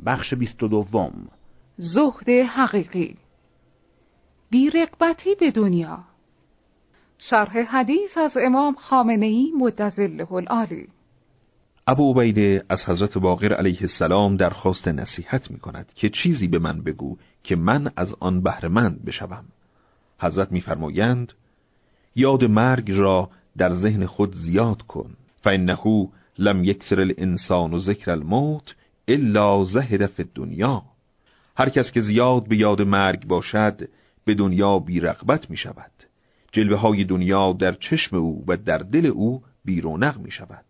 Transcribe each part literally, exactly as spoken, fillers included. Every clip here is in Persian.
بخش بیست و دوم. زهد حقیقی، بی‌رغبتی به دنیا. شرح حدیث از امام خامنه‌ای مدظله العالی. ابو عبیده از حضرت باقر علیه السلام درخواست نصیحت می کند که چیزی به من بگو که من از آن بهره‌مند بشوم. حضرت می فرمایند یاد مرگ را در ذهن خود زیاد کن، فإنه لم یکثر الانسان ذکر الموت الا زهد فی الدنیا. هر کس که زیاد به یاد مرگ باشد به دنیا بی رغبت می شود. جلوه های دنیا در چشم او و در دل او بی رونق می شود.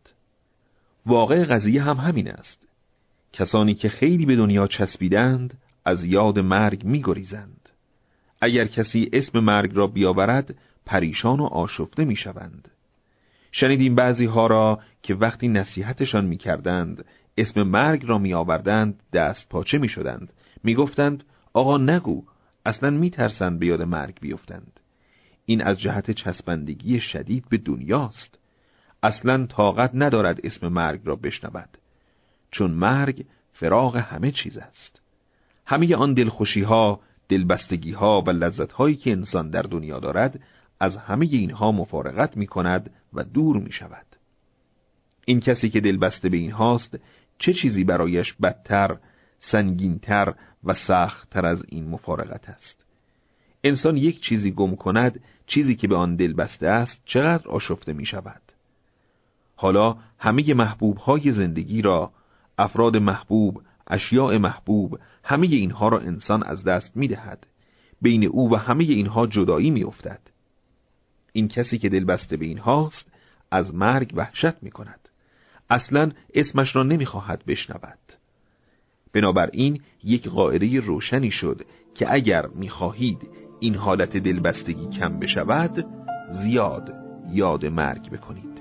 واقع قضیه هم همین است. کسانی که خیلی به دنیا چسبیدند از یاد مرگ می گریزند. اگر کسی اسم مرگ را بیاورد پریشان و آشفته می شوند. شنیدیم بعضی ها را که وقتی نصیحتشان می کردند اسم مرگ را می آوردند دست پاچه می شدند. می گفتند آقا نگو، اصلا می ترسند به یاد مرگ بیفتند. این از جهت چسبندگی شدید به دنیاست. اصلا طاقت ندارد اسم مرگ را بشنود، چون مرگ فراق همه چیز است. همه آن دلخوشی ها، دلبستگی ها و لذت هایی که انسان در دنیا دارد از همه اینها مفارقت می کند و دور می شود. این کسی که دلبسته به این هاست چه چیزی برایش بدتر، سنگینتر و سختتر از این مفارقت است؟ انسان یک چیزی گم کند، چیزی که به آن دلبسته است چقدر آشفته می شود. حالا همه محبوب های زندگی را، افراد محبوب، اشیاء محبوب، همه اینها را انسان از دست می دهد. بین او و همه اینها جدایی می افتد. این کسی که دلبسته به اینهاست از مرگ وحشت می کند. اصلا اسمش را نمی خواهد بشنود. بنابراین یک قاعده روشنی شد که اگر می خواهید این حالت دلبستگی کم بشود، زیاد یاد مرگ بکنید.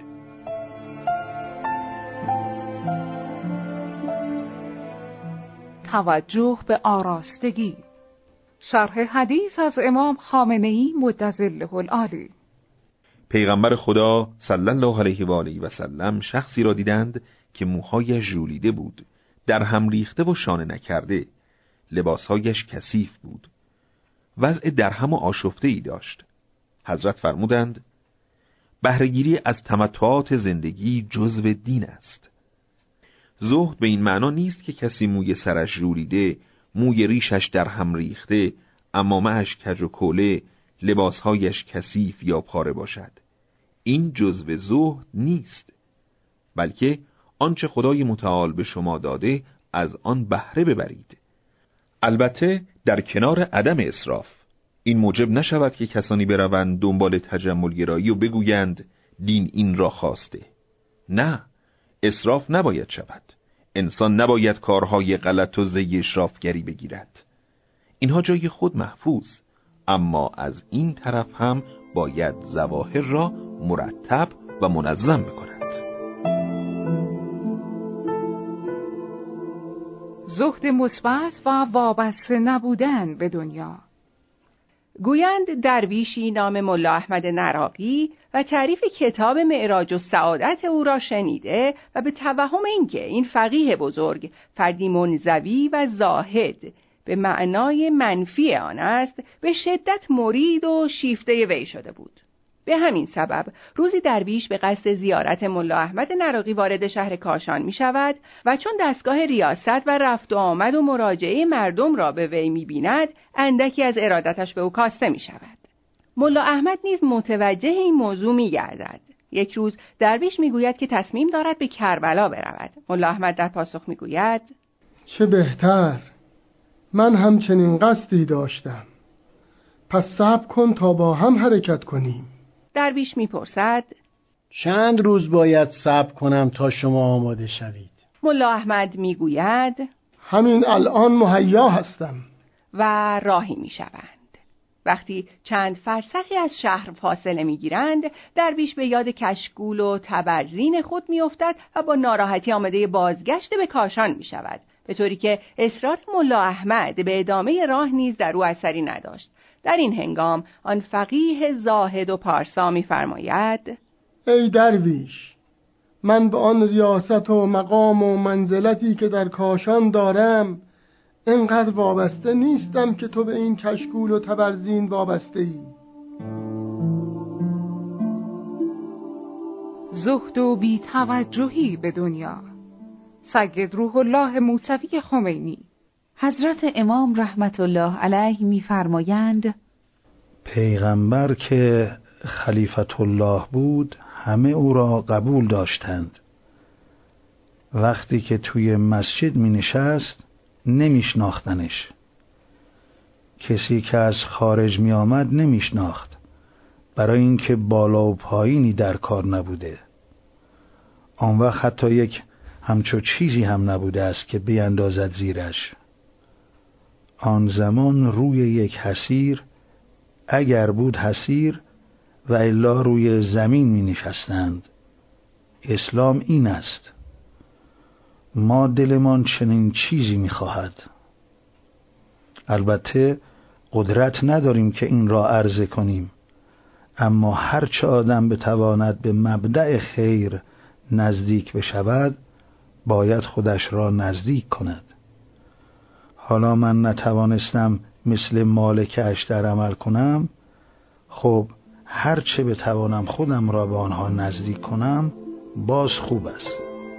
توجه به آراستگی. شرح حدیث از امام خامنه‌ای مدظله العالی. پیغمبر خدا صلی الله علیه و آله و سلم شخصی را دیدند که موهایش ژولیده بود، در هم ریخته و شانه نکرده، لباسهایش کثیف بود، وضع درهم و آشفته ای داشت. حضرت فرمودند بهره‌گیری از تمتعات زندگی جزو دین است. زهد به این معنا نیست که کسی موی سرش ژولیده، موی ریشش در هم ریخته، عمامه‌اش کج و کوله، لباسهایش کثیف یا پاره باشد. این جزو زهد نیست، بلکه آنچه خدای متعال به شما داده از آن بهره ببرید. البته در کنار عدم اسراف. این موجب نشود که کسانی بروند دنبال تجملگرایی و بگویند دین این را خواسته. نه، اسراف نباید شود. انسان نباید کارهای غلط و زی اشرافگری بگیرد. اینها جای خود محفوظ، اما از این طرف هم باید ظواهر را مرتب و منظم بکند. زهد مثبت و وابسته نبودن به دنیا. گویند درویشی نام ملا احمد نراقی و تعریف کتاب معراج السعادت او را شنیده و به توهم اینکه این فقیه بزرگ فردی منزوی و زاهد به معنای منفی آن است به شدت مرید و شیفته وی شده بود. به همین سبب روزی درویش به قصد زیارت ملا احمد نراقی وارد شهر کاشان می شود و چون دستگاه ریاست و رفت و آمد و مراجعه مردم را به وی می بیند، اندکی از ارادتش به او کاسته می شود. ملا احمد نیز متوجه این موضوع می گردد. یک روز درویش می گوید که تصمیم دارد به کربلا برود. ملا احمد در پاسخ می گوید چه بهتر، من همچنین قصدی داشتم، پس صبر کن تا با هم حرکت کنیم. درویش میپرسد چند روز باید صبر کنم تا شما آماده شوید؟ ملا احمد میگوید همین الان مهیا هستم. و راهی میشوند. وقتی چند فرسخی از شهر فاصله میگیرند، درویش به یاد کشکول و تبرزین خود میافتد و با ناراحتی آماده بازگشت به کاشان میشود، به طوری که اصرار ملا احمد به ادامه راه نیز در او اثری نداشت. در این هنگام آن فقیه زاهد و پارسا می فرماید ای درویش، من به آن ریاست و مقام و منزلتی که در کاشان دارم اینقدر وابسته نیستم که تو به این کشکول و تبرزین وابسته ای. زهد و بی توجهی به دنیا. سید روح الله موسوی خمینی. حضرت امام رحمت الله علیه می‌فرمایند پیغمبر که خلیفت الله بود همه او را قبول داشتند. وقتی که توی مسجد می نشست نمی شناختنش. کسی که از خارج می آمد نمی شناخت، برای اینکه بالا و پایینی در کار نبوده. آن وقت حتی یک همچو چیزی هم نبوده است که بیندازد زیرش. آن زمان روی یک حصیر، اگر بود حصیر، و الا روی زمین می نشستند. اسلام این است. ما دلمان چنین چیزی می خواهد. البته قدرت نداریم که این را عرضه کنیم، اما هر چه آدم بتواند به مبدأ خیر نزدیک بشود باید خودش را نزدیک کند. حالا من نتوانستم مثل مالک اشتر عمل کنم، خب هر چه بتوانم خودم را به آنها نزدیک کنم باز خوب است.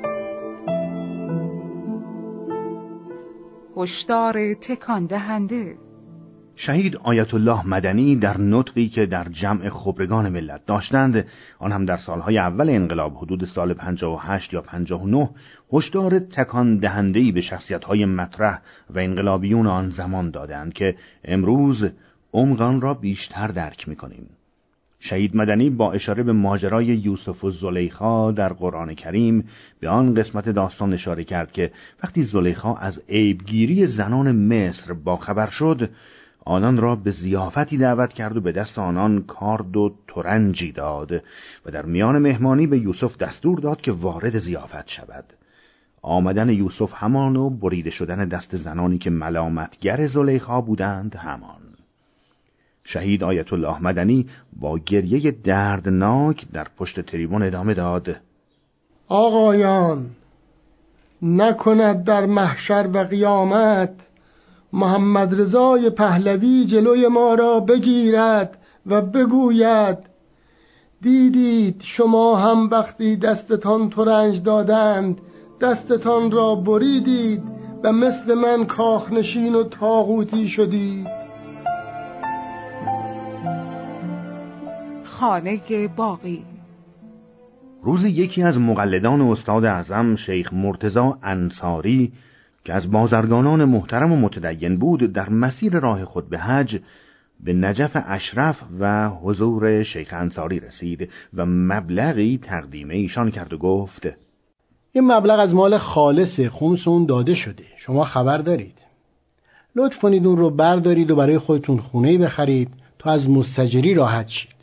هشدار تکان دهنده. شهید آیت الله مدنی در نطقی که در جمع خبرگان ملت داشتند، آن هم در سالهای اول انقلاب حدود سال پنجاه و هشت یا پنجاه و نه، هشدار تکان دهنده‌ای به شخصیت‌های مطرح و انقلابیون آن زمان دادند که امروز عمق آن را بیشتر درک می‌کنیم. شهید مدنی با اشاره به ماجرای یوسف و زلیخا در قرآن کریم به آن قسمت داستان اشاره کرد که وقتی زلیخا از عیبگیری زنان مصر باخبر شد، آنان را به ضیافتی دعوت کرد و به دست آنان کارد و ترنجی داد و در میان مهمانی به یوسف دستور داد که وارد ضیافت شود. آمدن یوسف همان و بریده شدن دست زنانی که ملامتگر زلیخا بودند همان. شهید آیت الله مدنی با گریه دردناک در پشت تریبون ادامه داد: آقایان، نکند در محشر و قیامت محمد رضای پهلوی جلوی ما را بگیرد و بگوید دیدید شما هم وقتی دستتان ترنج دادند دستتان را بریدید و مثل من کاخنشین و طاغوتی شدید. خانه باقی. روزی یکی از مقلدان استاد اعظم شیخ مرتضی انصاری که از بازرگانان محترم و متدین بود، در مسیر راه خود به حج به نجف اشرف و حضور شیخ انصاری رسید و مبلغی تقدیم ایشان کرد و گفت: این مبلغ از مال خالص خمس اون داده شده، شما خبر دارید. لطف کنید اون رو بردارید و برای خودتون خونه‌ای بخرید تا از مستجری راحت شید.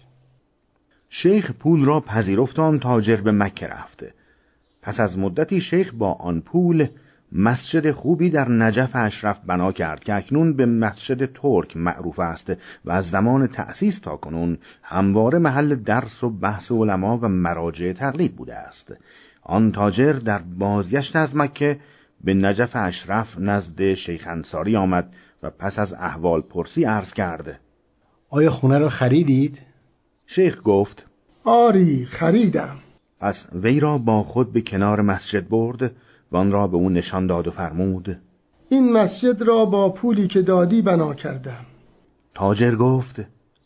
شیخ پول را پذیرفت و آن تاجر به مکه رفت. پس از مدتی شیخ با آن پول مسجد خوبی در نجف اشرف بنا کرد که اکنون به مسجد ترک معروف است و از زمان تأسیس تا کنون همواره محل درس و بحث علما و مراجع تقلید بوده است. آن تاجر در بازگشت از مکه به نجف اشرف نزد شیخ انصاری آمد و پس از احوال پرسی عرض کرد: آیا خونه را خریدید؟ شیخ گفت: آری خریدم. پس وی را با خود به کنار مسجد برد و آن را به او نشان داد و فرمود: این مسجد را با پولی که دادی بنا کردم. تاجر گفت: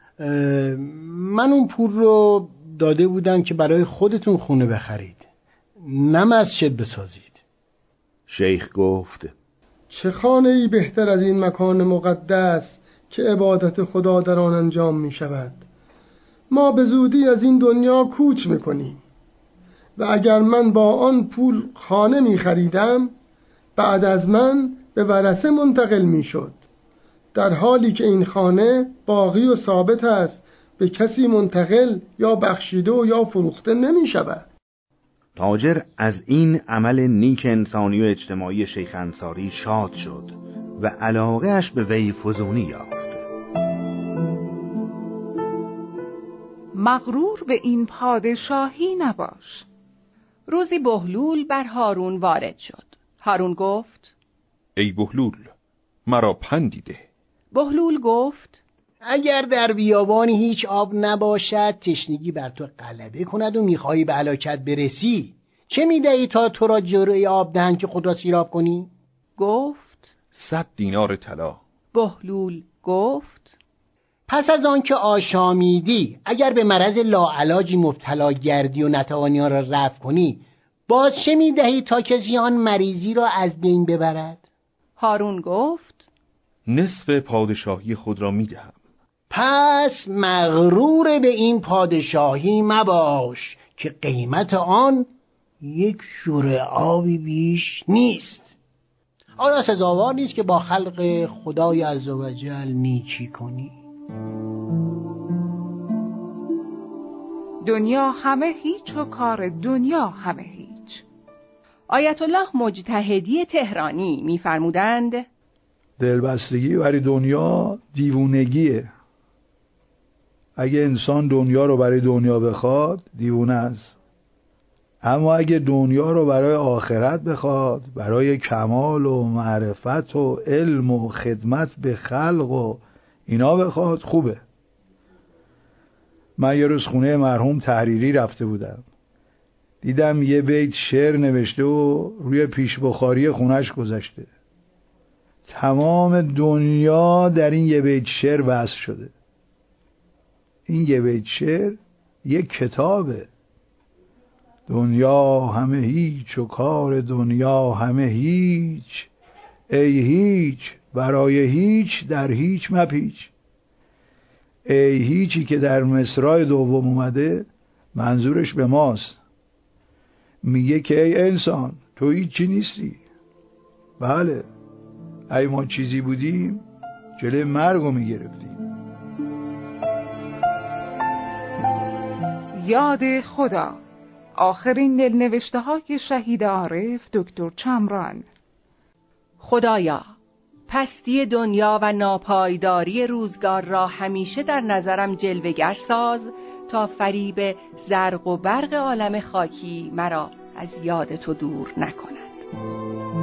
من اون پول رو داده بودم که برای خودتون خونه بخرید، نه مسجد بسازید. شیخ گفت: چه خانه ای بهتر از این مکان مقدس که عبادت خدا در آن انجام می شود. ما به زودی از این دنیا کوچ می کنیم و اگر من با آن پول خانه می خریدم بعد از من به ورثه منتقل می شد، در حالی که این خانه باقی و ثابت است، به کسی منتقل یا بخشیده و یا فروخته نمی شود. تاجر از این عمل نیک انسانی و اجتماعی شیخ انصاری شاد شد و علاقه اش به وی فزونی یافت. مغرور به این پادشاهی نباش. روزی بهلول بر هارون وارد شد. هارون گفت: ای بهلول، مرا پندی ده. بهلول گفت: اگر در بیابانی هیچ آب نباشد، تشنگی بر تو غلبه کند و میخواهی به هلاکت برسی، چه میدهی تا تو را جرعه آب دهند که خود را سیراب کنی؟ گفت: صد دینار طلا. بهلول گفت: پس از آن که آشامیدی، اگر به مرض لاعلاجی مبتلا گردی و نتوانی آن را رفع کنی، باز چه میدهی تا کسی آن مریضی را از بین ببرد؟ هارون گفت: نصف پادشاهی خود را میدهم. پس مغرور به این پادشاهی مباش که قیمت آن یک شوره آبی بیش نیست. آیا سزاوار نیست که با خلق خدای عزوجل نیکی کنی؟ دنیا همه هیچ و کار دنیا همه هیچ. آیت الله مجتهدی تهرانی می‌فرمودند: دلبستگی برای دنیا دیوونگیه. اگه انسان دنیا رو برای دنیا بخواد دیوونه است، اما اگه دنیا رو برای آخرت بخواد، برای کمال و معرفت و علم و خدمت به خلق و اینا بخواد، خوبه. من یه روز خونه مرحوم تحریری رفته بودم، دیدم یه بیت شعر نوشته و روی پیش بخاری خونش گذاشته. تمام دنیا در این یه بیت شعر وصف شده. این یه بیت شعر یک کتابه. دنیا همه هیچ و کار دنیا همه هیچ، ای هیچ برای هیچ در هیچ مپیچ. ای هیچی که در مصرع دوم اومده منظورش به ماست. میگه که ای انسان، تو هیچی نیستی. بله، ای ما چیزی بودیم جلوی مرگو میگرفتیم. یاد خدا. آخرین دلنوشته های شهید عارف دکتر چمران. خدایا، پستی دنیا و ناپایداری روزگار را همیشه در نظرم جلوه‌گر ساز تا فریب زرق و برق عالم خاکی مرا از یاد تو دور نکند.